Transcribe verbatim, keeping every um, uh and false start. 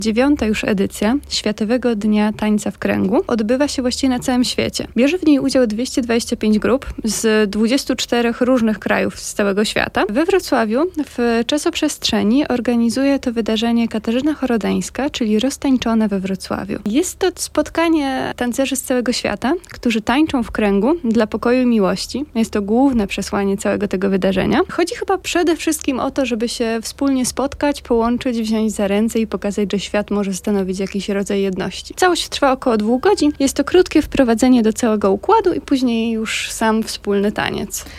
Dziewiąta już edycja Światowego Dnia Tańca w Kręgu odbywa się właściwie na całym świecie. Bierze w niej udział dwieście dwadzieścia pięć grup z dwudziestu czterech różnych krajów z całego świata. We Wrocławiu w czasoprzestrzeni organizuje to wydarzenie Katarzyna Chorodeńska, czyli Roztańczone we Wrocławiu. Jest to spotkanie tancerzy z całego świata, którzy tańczą w kręgu dla pokoju i miłości. Jest to główne przesłanie całego tego wydarzenia. Chodzi chyba przede wszystkim o to, żeby się wspólnie spotkać, połączyć, wziąć za ręce i pokazać, że świat może stanowić jakiś rodzaj jedności. Całość trwa około dwóch godzin. Jest to krótkie wprowadzenie do całego układu i później już sam wspólny taniec.